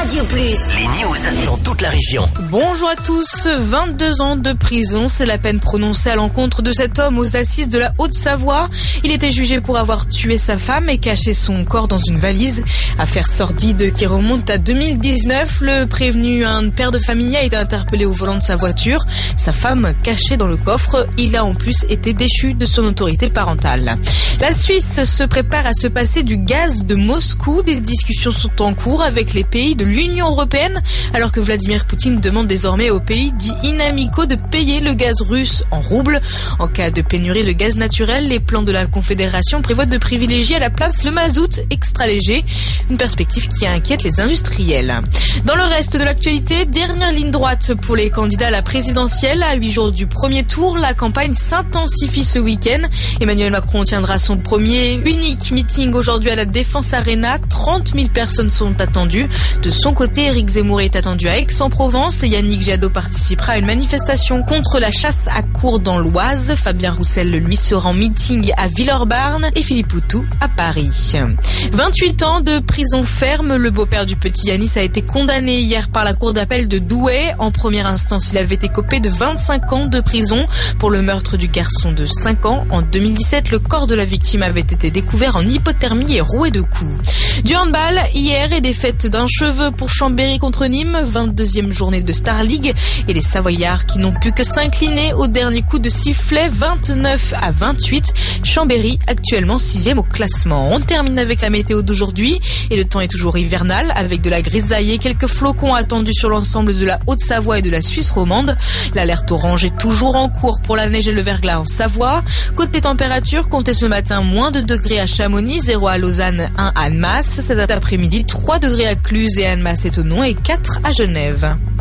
Radio Plus. Les news dans toute la région. Bonjour à tous. 22 ans de prison, c'est la peine prononcée à l'encontre de cet homme aux assises de la Haute-Savoie. Il était jugé pour avoir tué sa femme et caché son corps dans une valise. Affaire sordide qui remonte à 2019. Le prévenu, un père de famille, a été interpellé au volant de sa voiture. Sa femme cachée dans le coffre. Il a en plus été déchu de son autorité parentale. La Suisse se prépare à se passer du gaz de Moscou. Des discussions sont en cours avec les pays de l'Union européenne, alors que Vladimir Poutine demande désormais aux pays dits inamicaux de payer le gaz russe en roubles. En cas de pénurie de gaz naturel, les plans de la Confédération prévoient de privilégier à la place le mazout extra léger, une perspective qui inquiète les industriels. Dans le reste de l'actualité, dernière ligne droite pour les candidats à la présidentielle. À 8 jours du premier tour, la campagne s'intensifie ce week-end. Emmanuel Macron tiendra son premier unique meeting aujourd'hui à la Défense Arena. 30 000 personnes sont attendues. De son côté, Éric Zemmour est attendu à Aix-en-Provence et Yannick Jadot participera à une manifestation contre la chasse à courre dans l'Oise. Fabien Roussel, lui, sera en meeting à Villeurbanne et Philippe Poutou à Paris. 28 ans de prison ferme. Le beau-père du petit Yanis a été condamné hier par la cour d'appel de Douai. En première instance, il avait écopé de 25 ans de prison pour le meurtre du garçon de 5 ans. En 2017, le corps de la victime avait été découvert en hypothermie et roué de coups. Du handball, hier, et défaite d'un cheveu pour Chambéry contre Nîmes, 22e journée de Star League, et les Savoyards qui n'ont pu que s'incliner au dernier coup de sifflet, 29-28. Chambéry actuellement 6e au classement. On termine avec la météo d'aujourd'hui, et le temps est toujours hivernal, avec de la grisaille et quelques flocons attendus sur l'ensemble de la Haute-Savoie et de la Suisse romande. L'alerte orange est toujours en cours pour la neige et le verglas en Savoie. Côté température, comptez ce matin moins de degrés à Chamonix, 0 à Lausanne, 1 à Annemasse. Cet après-midi, 3 degrés à Cluse et Annemasse et Thonon et 4 à Genève.